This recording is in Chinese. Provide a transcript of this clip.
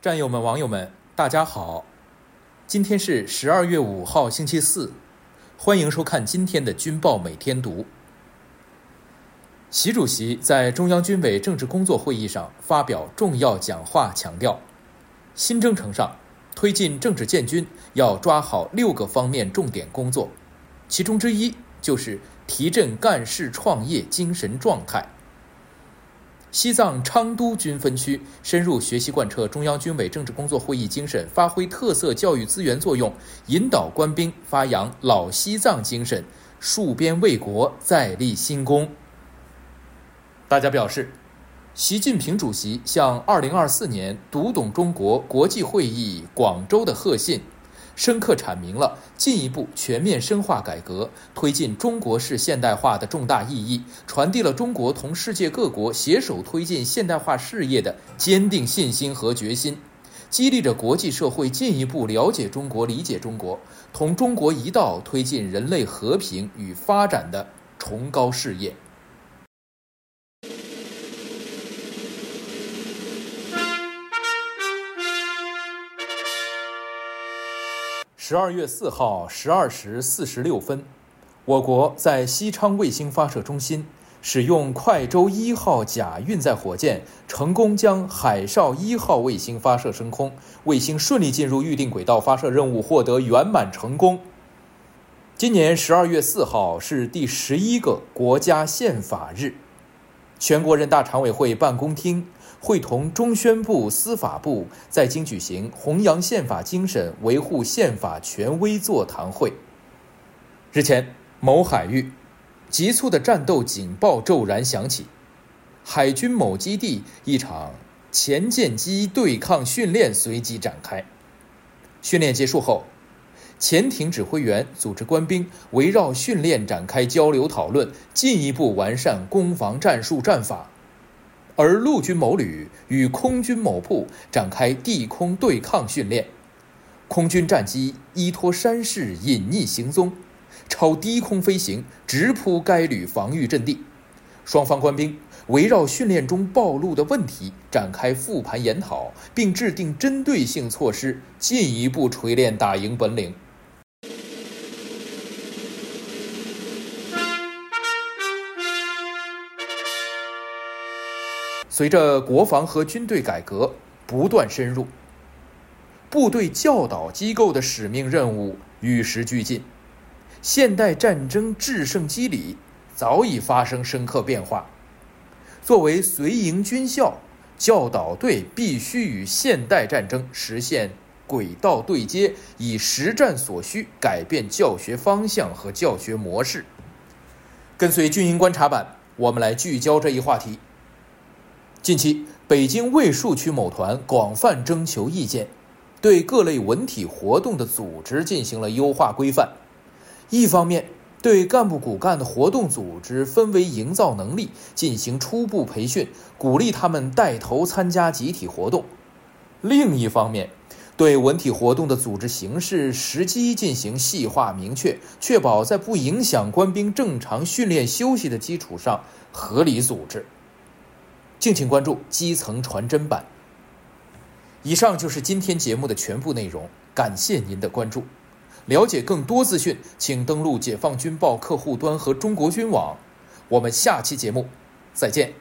战友们、网友们，大家好！今天是12月5号，星期四，欢迎收看今天的军报每天读。习主席在中央军委政治工作会议上发表重要讲话，强调，新征程上推进政治建军要抓好6个方面重点工作，其中之一就是提振干事创业精神状态。西藏昌都军分区深入学习贯彻中央军委政治工作会议精神，发挥特色教育资源作用，引导官兵发扬老西藏精神，戍边卫国，再立新功。大家表示，习近平主席向2024年读懂中国国际会议广州的贺信，深刻阐明了进一步全面深化改革、推进中国式现代化的重大意义，传递了中国同世界各国携手推进现代化事业的坚定信心和决心，激励着国际社会进一步了解中国、理解中国，同中国一道推进人类和平与发展的崇高事业。12月4号12时46分，我国在西昌卫星发射中心使用快舟1号甲运载火箭，成功将海哨1号卫星发射升空，卫星顺利进入预定轨道，发射任务获得圆满成功。今年12月4号是第11个国家宪法日，全国人大常委会办公厅会同中宣部、司法部在京举行弘扬宪法精神、维护宪法权威座谈会。日前，某海域急促的战斗警报骤然响起，海军某基地一场潜舰机对抗训练随即展开。训练结束后，潜艇指挥员组织官兵围绕训练展开交流讨论，进一步完善攻防战术战法。而陆军某旅与空军某部展开地空对抗训练，空军战机依托山势隐匿行踪，超低空飞行，直扑该旅防御阵地。双方官兵围绕训练中暴露的问题展开复盘研讨，并制定针对性措施，进一步锤炼打赢本领。随着国防和军队改革不断深入，部队教导机构的使命任务与时俱进，现代战争制胜机理早已发生深刻变化。作为随营军校，教导队必须与现代战争实现轨道对接，以实战所需改变教学方向和教学模式。跟随军营观察版，我们来聚焦这一话题。近期，北京卫戍区某团广泛征求意见，对各类文体活动的组织进行了优化规范。一方面，对干部骨干的活动组织氛围营造能力进行初步培训，鼓励他们带头参加集体活动；另一方面，对文体活动的组织形式、时机进行细化明确，确保在不影响官兵正常训练休息的基础上合理组织。敬请关注基层传真版。以上就是今天节目的全部内容，感谢您的关注。了解更多资讯，请登录解放军报客户端和中国军网。我们下期节目再见。